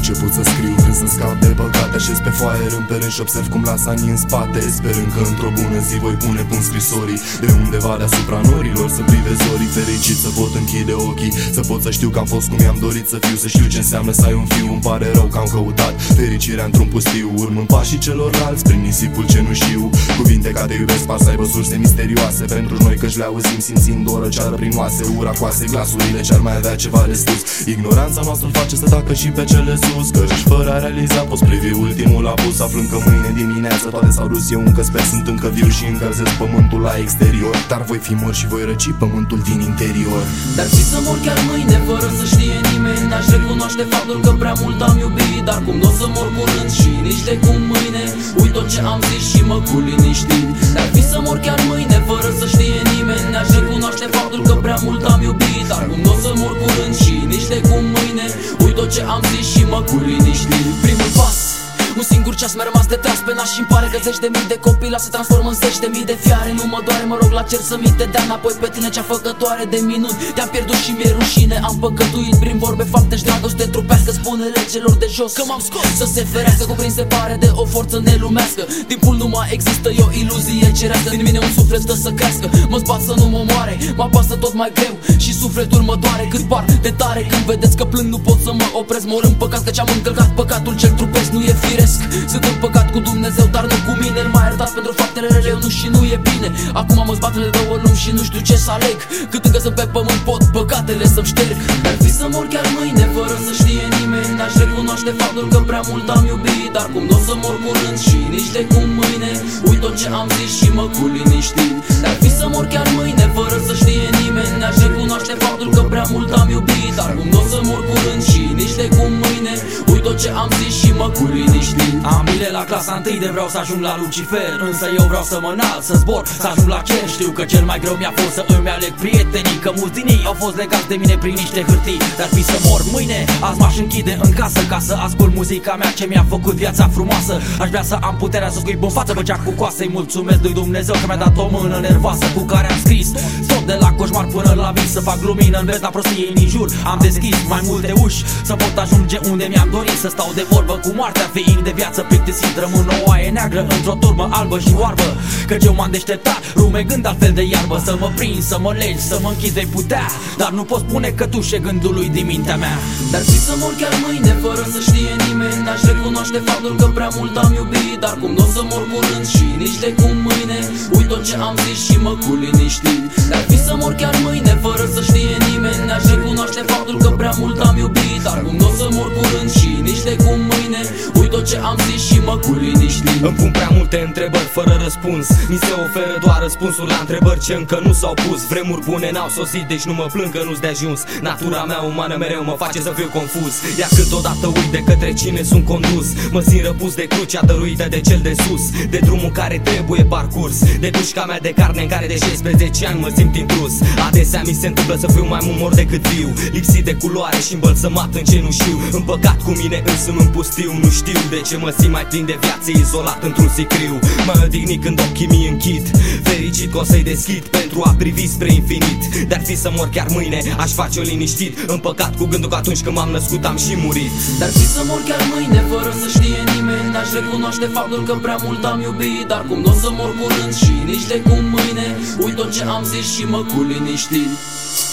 început să scriu când să scap de păcate. Așez pe foaie rând pe rând și observ cum las anii în spate, sperând că într-o bună zi voi pune punct scrisorii. De undeva deasupra norilor să privesc zorii, fericit să pot închide ochii, să pot să știu că am fost cum i-am dorit să fiu, să știu ce înseamnă să ai un fiu. Îmi pare rău că am căutat fericirea într-un pustiu, urmând pașii celorlalți prin nisipul cenușiu. Cuvinte ca te iubesc par să aibă surse misterioase pentru noi, căci le auzim simțind o răceală prin oase. Ura coase glasurile ce-ar mai avea ceva de spus. Ignoranța noastră face să tacă și pe cele sus, căci fără a realiza poți privi ultimul apus, aflând că mâine dimineață toate s-au dus. Eu încă sper, sunt încă viu și încălzesc pământul la exterior, dar voi fi mort și voi răci pământul din interior. Dar fi să mor chiar mâine fără să știe nimeni, aș recunoaște faptul că prea mult am iubit. Dar cum n-o să mor curând și nici de cum mâine, uit tot ce am zis și mă cu liniștit. Dar fi să mor chiar mâine fără să știe nimeni, aș recunoaște faptul că prea mult am iubit. Dar cum n-o să mor curând și nici de cum mâine, uit tot ce am zis și mă cu liniștit. Primul pas, un singur ceas mi-a rămas de tras pe nas și-mi pare că zeci de mii de copii se transformă în zeci de mii de fiare. Nu mă doare, mă rog la cer să mi te dea înapoi pe tine cea făcătoare de minuni. Te-am pierdut și mi-e rușine, am păcătuit prin vorbe, fapte și dragoste trupească. Spune-le celor de jos că m-am scos să se ferească, cuprins se pare de o forță nelumească. Timpul nu mai există, e o iluzie cerească. Din mine un suflet stă să crească, mă zbat să nu mă moare, mă apasă tot mai greu și sufletul mă doare cât par de tare. Când vedeți că plâng nu pot să mă opresc, mor în păcat căci am încălcat păcatul cel trupesc. Nu e firesc, sunt în păcat cu Dumnezeu, dar nu cu mine. El m-a iertat pentru faptele rele, eu nu și nu e bine. Acum mă zbat de două luni și nu știu ce să aleg. Cât încă sunt pe pământ pot păcatele să-mi șterg. Dar fi să mor chiar mâine fără să știe nimeni, aș recunoaște faptul că prea mult am iubit. Dar cum n-o să mor curând și nici de cum mâine, uit tot ce am zis și mă cu liniștit. Dar fi să mor chiar mâine fără să știe nimeni, aș recunoaște faptul că prea mult am iubit. Dar cum n-o să mor curând și nici de cum mâine, uit tot ce am zis și mă cu liniștit. Am bile la clasa 1 de vreau să ajung la Lucifer, însă eu vreau să mă înalt, să zbor, să ajung la cer. Știu că cel mai greu mi-a fost să îmi aleg prietenii, că mulți din ei au fost legați de mine prin niște hârtii. Dar fi să mor mâine, azi m-aș închide în casă ca să ascult muzica mea ce mi-a făcut viața frumoasă. Aș vrea să am puterea să scuip în față pe cea cu coasă. Îi mulțumesc lui Dumnezeu că mi-a dat o mână nervoasă cu care am scris tot de la coșmar până la vis. Să fac lumină în vez la prostie în jur. Am deschis mai multe uși să pot ajunge unde mi-am dorit, să stau de vorbă cu moartea fiind de viață plictisit. Rămân o oaie neagră într-o turmă albă și oarbă, căci eu m-am deșteptat rumegând altfel de iarbă. Să mă prind, să mă legi, să mă închid vei putea, dar nu pot spune că tu și gândului din mintea mea. Dar fi să mor chiar mâine fără să știe nimeni, aș recunoaște faptul că prea mult am iubit. Dar cum n-o să mor curând și nici de cum mâine, uit tot ce am zis și mă cu liniștit. Dar fi să mor chiar mâine fără să știe nimeni, aș recunoaște faptul că prea mult am iubit. Dar cum n-o să mor curând și nici de cum mâine, uit tot ce am zis și mă cu liniștit. Îmi pun prea multe întrebări fără răspuns, mi se oferă doar răspunsuri la întrebări ce încă nu s-au pus. Vremuri bune n-au sosit, deci nu mă plâng că nu-s de ajuns. Natura mea umană mereu mă face să fiu confuz, iar câteodată uit de către cine sunt condus. Mă simt răpus de crucea dăruită de cel de sus, de drumul care trebuie parcurs, de dușca mea de carne în care de 16 ani mă simt intrus. Adesea mi se întâmplă să fiu mai mort decât viu, lipsit de culoare și îmbălsămat în cenușiu, împăcat cu mine însumi în pustiu. Nu știu de ce mă simt mai plin de viață, izolat într-un sicriu. Mă odihnit când ochii mi închid, fericit că o să-i deschid pentru a privi spre infinit. Dar fi să mor chiar mâine, aș face-o liniștit, împăcat cu gândul că atunci când m-am născut am și murit. Dar fi să mor chiar mâine fără să știe nimeni, aș recunoaște faptul că prea mult am iubit. Dar cum n-o să mor curând și nici de cum mâine, uit tot ce am zis și mă cu liniștit.